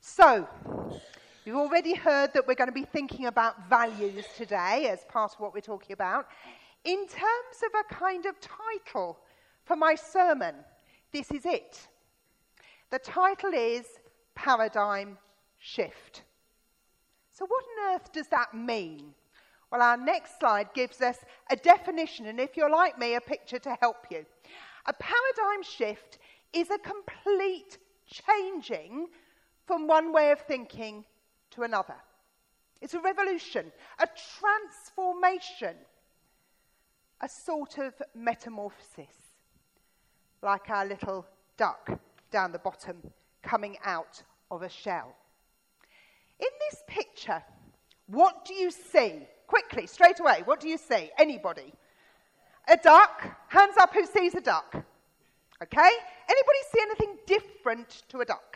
So, you've already heard that we're going to be thinking about values today as part of what we're talking about. In terms of a kind of title for my sermon, this is it. The title is Paradigm Shift. So what on earth does that mean? Well, our next slide gives us a definition, and if you're like me, a picture to help you. A paradigm shift is a complete changing from one way of thinking to another. It's a revolution, a transformation, a sort of metamorphosis, like our little duck down the bottom coming out of a shell. In this picture, what do you see? Quickly, straight away, what do you see? Anybody? A duck? Hands up who sees a duck. Okay? Anybody see anything different to a duck?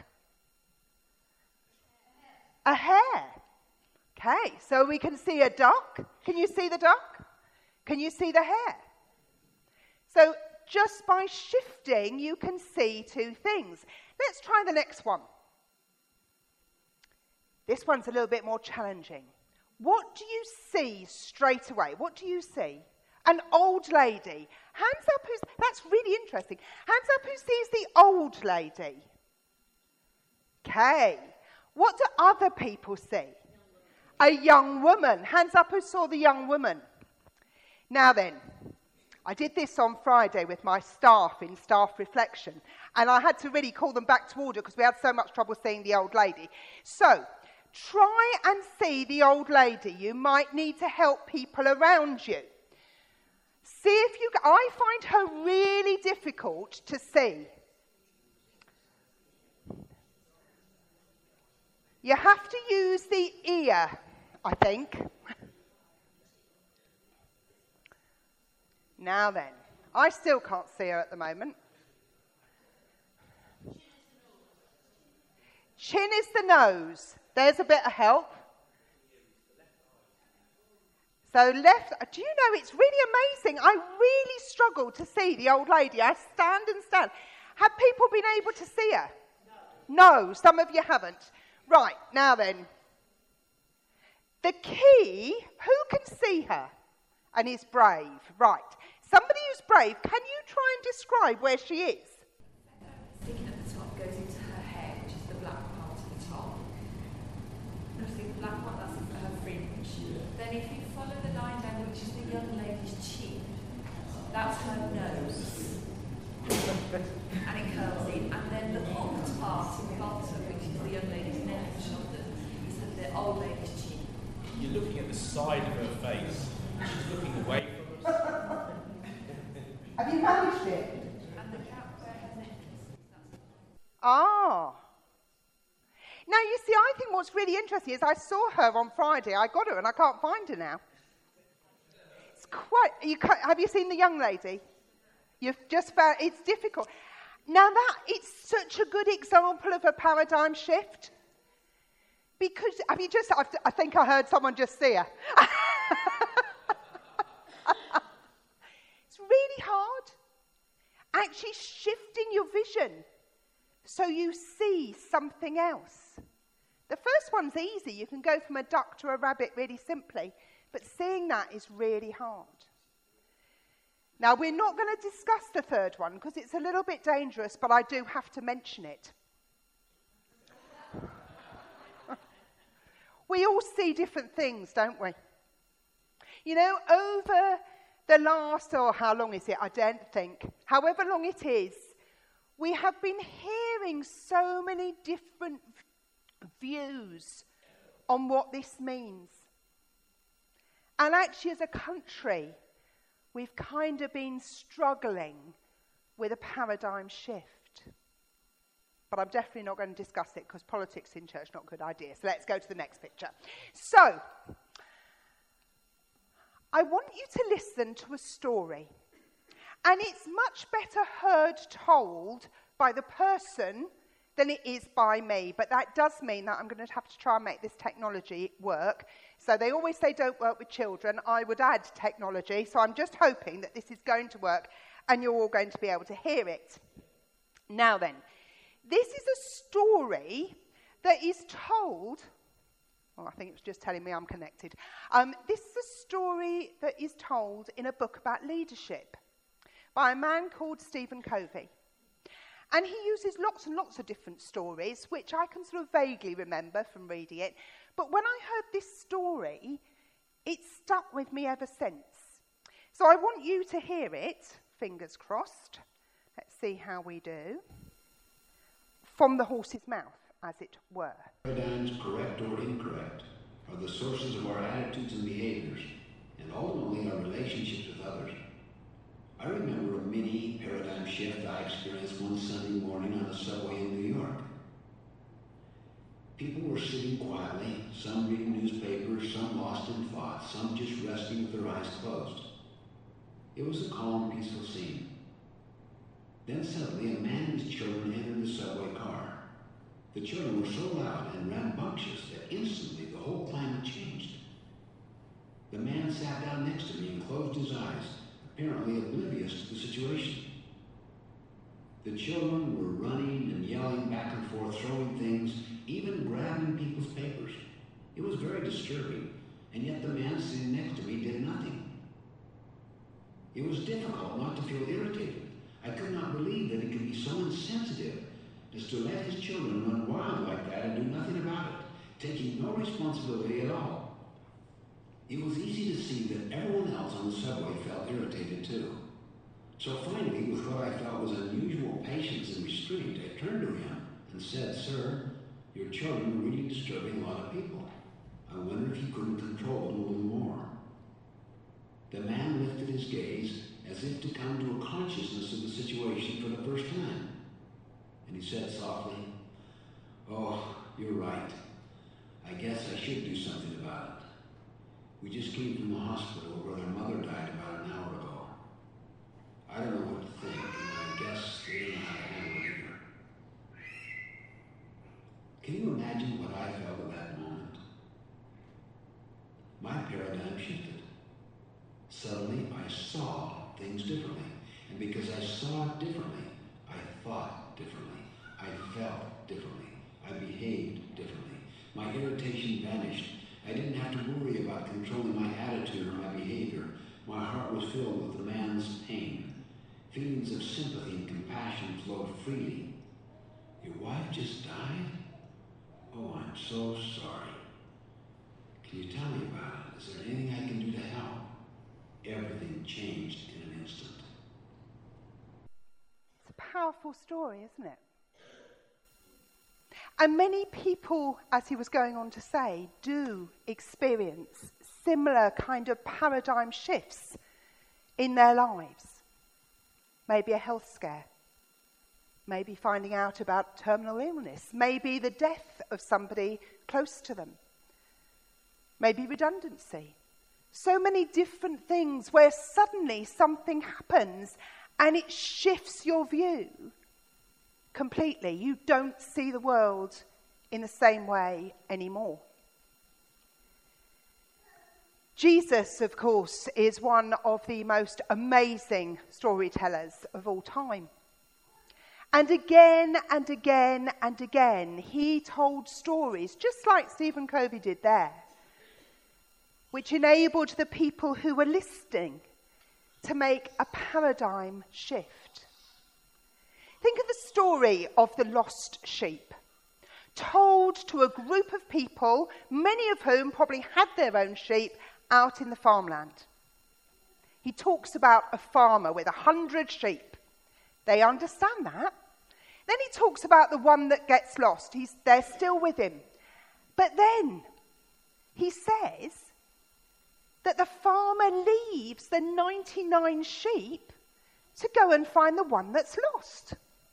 A hare. Okay, so we can see a duck. Can you see the duck? Can you see the hare? So just by shifting, you can see two things. Let's try the next one. This one's a little bit more challenging. What do you see straight away? What do you see? An old lady. Hands up that's really interesting. Hands up who sees the old lady. Okay. What do other people see? A young woman. Hands up who saw the young woman. Now then, I did this on Friday with my staff in staff reflection, and I had to really call them back to order because we had so much trouble seeing the old lady. So, try and see the old lady. You might need to help people around you. See if you... I find her really difficult to see. You have to use the ear, I think. Now then, I still can't see her at the moment. Chin is the nose. There's a bit of help. So left, do you know, it's really amazing. I really struggle to see the old lady. I stand and stand. Have people been able to see her? No, some of you haven't. Right, now then. The key, who can see her and is brave? Right. Somebody who's brave, can you try and describe where she is? Sticking at the top goes into her head, which is the black part at the top. Obviously, the black part, that's her fringe. Then if you follow the line down, which is the young lady's chin, that's her nose. And it curls in. And then the hooked part in the bottom, which is the young lady's neck and shoulders, is the old lady's chin. You're looking at the side of her face. She's looking away from us. Have you managed it? And the cap where her neck is. Ah. Now, you see, I think what's really interesting is I saw her on Friday. I got her and I can't find her now. It's quite... have you seen the young lady? You've just found... It's difficult. Now, it's such a good example of a paradigm shift. Because, I think I heard someone just see her. It's really hard. Actually shifting your vision so you see something else. The first one's easy. You can go from a duck to a rabbit really simply. But seeing that is really hard. Now, we're not going to discuss the third one because it's a little bit dangerous, but I do have to mention it. We all see different things, don't we? You know, over the last, how long is it? I don't think. However long it is, we have been hearing so many different views on what this means. And actually, as a country, we've kind of been struggling with a paradigm shift. But I'm definitely not going to discuss it because politics in church is not a good idea. So let's go to the next picture. So, I want you to listen to a story. And it's much better heard told by the person than it is by me. But that does mean that I'm going to have to try and make this technology work. So they always say don't work with children. I would add technology. So I'm just hoping that this is going to work and you're all going to be able to hear it. Now then, this is a story that is told. Well, I think it was just telling me I'm connected. This is a story that is told in a book about leadership by a man called Stephen Covey. And he uses lots and lots of different stories, which I can sort of vaguely remember from reading it. But when I heard this story, it stuck with me ever since. So I want you to hear it, fingers crossed. Let's see how we do. From the horse's mouth, as it were. Paradigms, correct or incorrect, are the sources of our attitudes and behaviors, and ultimately our relationships with others. I remember a mini paradigm shift I experienced one Sunday morning on the subway in New York. People were sitting quietly, some reading newspapers, some lost in thought, some just resting with their eyes closed. It was a calm, peaceful scene. Then suddenly a man and his children entered the subway car. The children were so loud and rambunctious that instantly the whole climate changed. The man sat down next to me and closed his eyes, apparently oblivious to the situation. The children were running and yelling back and forth, throwing things, even grabbing people's papers. It was very disturbing, and yet the man sitting next to me did nothing. It was difficult not to feel irritated. I could not believe that he could be so insensitive as to let his children run wild like that and do nothing about it, taking no responsibility at all. It was easy to see that everyone else on the subway felt irritated too. So finally, with what I felt was unusual patience and restraint, I turned to him and said, "Sir, your children are really disturbing a lot of people. I wonder if you couldn't control them a little more." The man lifted his gaze as if to come to a consciousness of the situation for the first time. And he said softly, "Oh, you're right. I guess I should do something about it. We just came from the hospital where their mother died about an hour ago. I don't know what to think, and I guess they don't know how to handle it either." Can you imagine what I felt at that moment? My paradigm shifted. Suddenly, I saw things differently. And because I saw it differently, I thought differently. I felt differently. I behaved differently. My irritation vanished. I didn't have to worry about controlling my attitude or my behavior. My heart was filled with the man's pain. Feelings of sympathy and compassion flowed freely. "Your wife just died? Oh, I'm so sorry. Can you tell me about it? Is there anything I can do to help?" Everything changed in an instant. It's a powerful story, isn't it? And many people, as he was going on to say, do experience similar kind of paradigm shifts in their lives. Maybe a health scare. Maybe finding out about terminal illness. Maybe the death of somebody close to them. Maybe redundancy. So many different things where suddenly something happens and it shifts your view completely. You don't see the world in the same way anymore. Jesus, of course, is one of the most amazing storytellers of all time. And again and again and again, he told stories, just like Stephen Covey did there, which enabled the people who were listening to make a paradigm shift. Think of the story of the lost sheep, told to a group of people, many of whom probably had their own sheep out in the farmland. He talks about a farmer with 100 sheep. They understand that. Then he talks about the one that gets lost. They're still with him. But then he says that the farmer leaves the 99 sheep to go and find the one that's lost.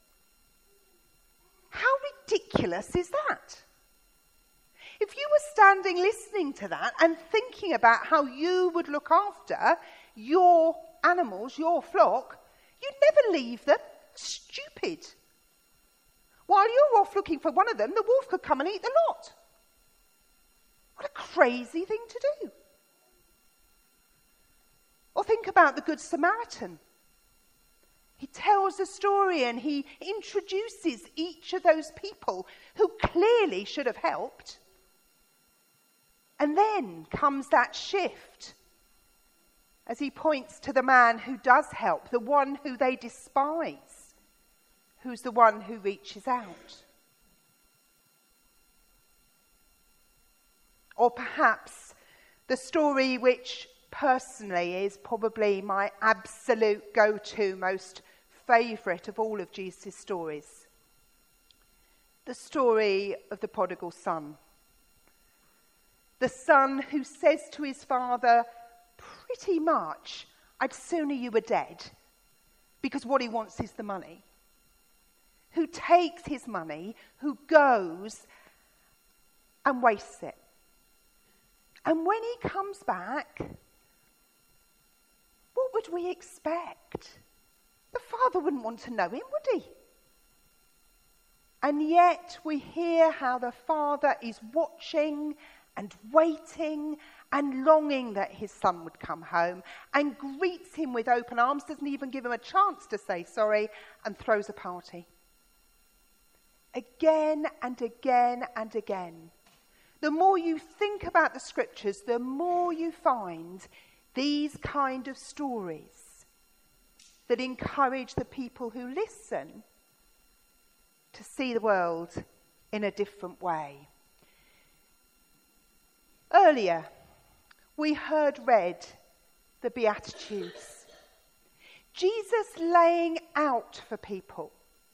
How ridiculous is that? If you were standing listening to that and thinking about how you would look after your animals, your flock, you'd never leave them. Stupid. While you're off looking for one of them, the wolf could come and eat the lot. What a crazy thing to do. Or think about the Good Samaritan. He tells a story and he introduces each of those people who clearly should have helped. And then comes that shift as he points to the man who does help, the one who they despise, who's the one who reaches out. Or perhaps the story which personally is probably my absolute go-to, most favourite of all of Jesus' stories. The story of the prodigal son. The son who says to his father, pretty much, I'd sooner you were dead, because what he wants is the money. Who takes his money, who goes and wastes it. And when he comes back, what would we expect? The father wouldn't want to know him, would he? And yet we hear how the father is watching and waiting and longing that his son would come home, and greets him with open arms, doesn't even give him a chance to say sorry, and throws a party. Again and again and again. The more you think about the scriptures, the more you find these kind of stories that encourage the people who listen to see the world in a different way. Earlier, we heard read the Beatitudes. Jesus laying out for people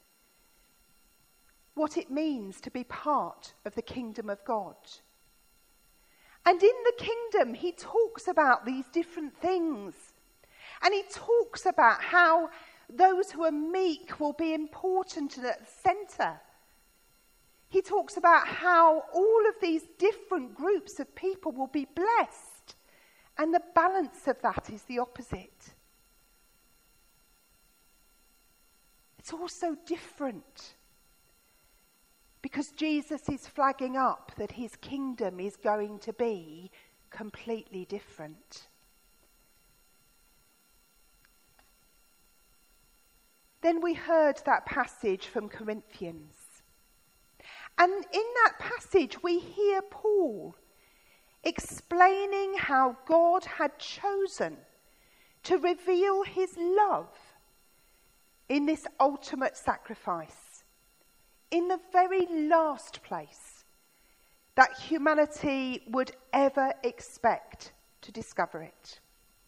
what it means to be part of the kingdom of God. And in the kingdom, he talks about these different things. And he talks about how those who are meek will be important and at the centre. He talks about how all of these different groups of people will be blessed. And the balance of that is the opposite. It's all so different. Because Jesus is flagging up that his kingdom is going to be completely different. Then we heard that passage from Corinthians. And in that passage we hear Paul explaining how God had chosen to reveal his love in this ultimate sacrifice. In the very last place that humanity would ever expect to discover it.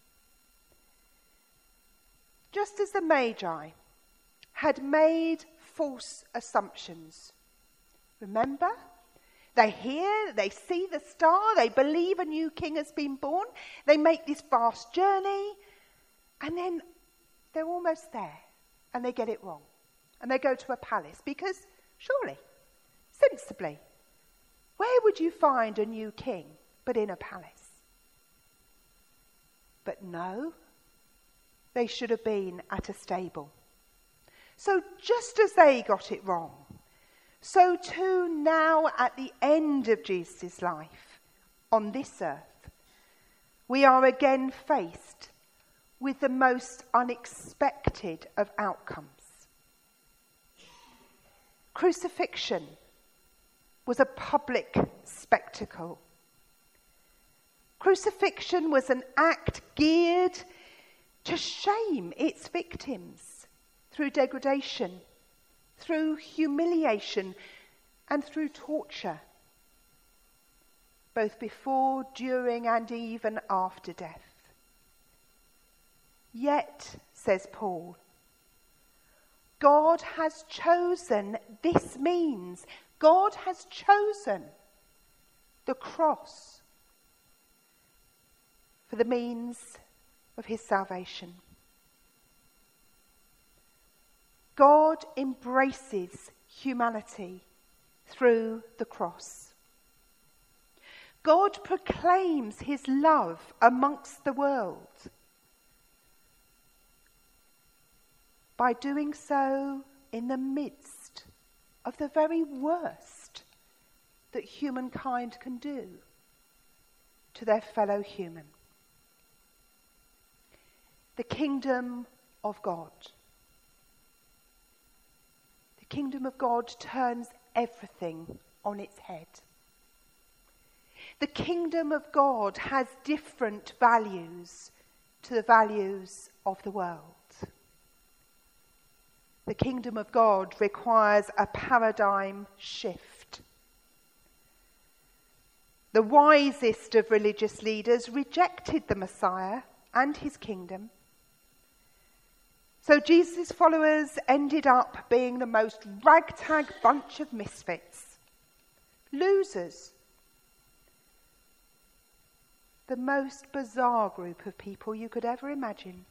Just as the Magi had made false assumptions. Remember? They hear, they see the star, they believe a new king has been born, they make this vast journey, and then they're almost there, and they get it wrong. And they go to a palace, because surely, sensibly, where would you find a new king but in a palace? But no, they should have been at a stable. So just as they got it wrong, so too now at the end of Jesus' life on this earth, we are again faced with the most unexpected of outcomes. Crucifixion was a public spectacle. Crucifixion was an act geared to shame its victims through degradation, through humiliation, and through torture, both before, during, and even after death. Yet, says Paul, God has chosen this means. God has chosen the cross for the means of his salvation. God embraces humanity through the cross. God proclaims his love amongst the world. By doing so in the midst of the very worst that humankind can do to their fellow human. The kingdom of God kingdom of God turns everything on its head. The kingdom of God has different values to the values of the world. The kingdom of God requires a paradigm shift. The wisest of religious leaders rejected the Messiah and his kingdom. So Jesus' followers ended up being the most ragtag bunch of misfits, losers, the most bizarre group of people you could ever imagine.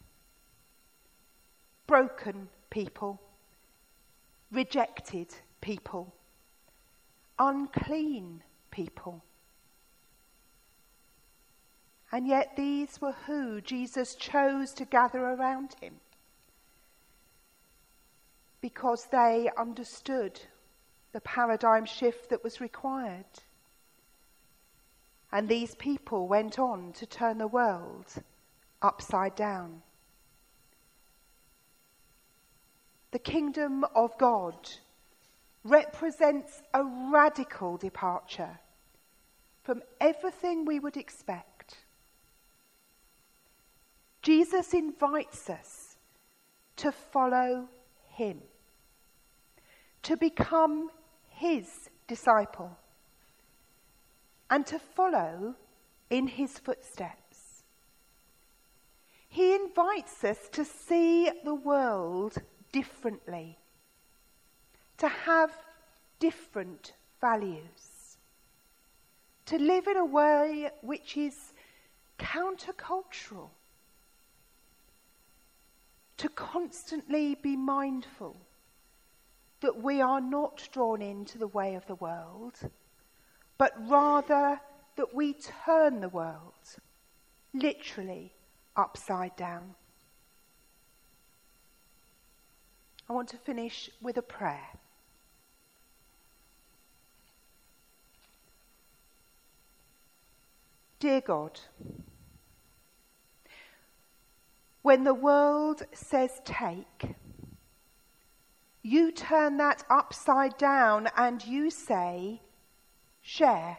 Broken people, rejected people, unclean people. And yet these were who Jesus chose to gather around him, because they understood the paradigm shift that was required. And these people went on to turn the world upside down. The kingdom of God represents a radical departure from everything we would expect. Jesus invites us to follow him, to become his disciple, and to follow in his footsteps. He invites us to see the world differently, to have different values, to live in a way which is countercultural, to constantly be mindful that we are not drawn into the way of the world, but rather that we turn the world literally upside down. I want to finish with a prayer. Dear God, when the world says take, you turn that upside down and you say share.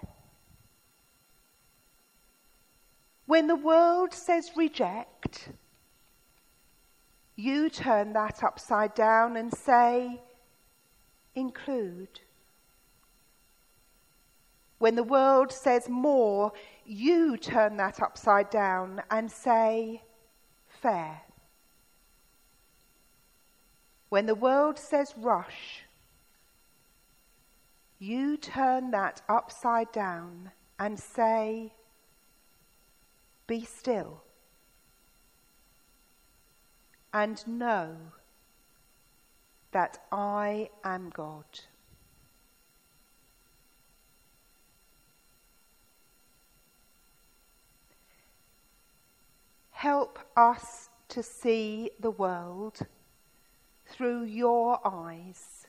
When the world says reject, you turn that upside down and say include. When the world says more, you turn that upside down and say fair. When the world says rush, you turn that upside down and say, be still, and know that I am God. Help us to see the world through your eyes,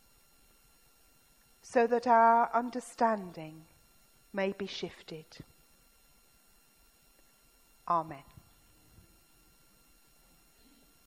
so that our understanding may be shifted. Amen.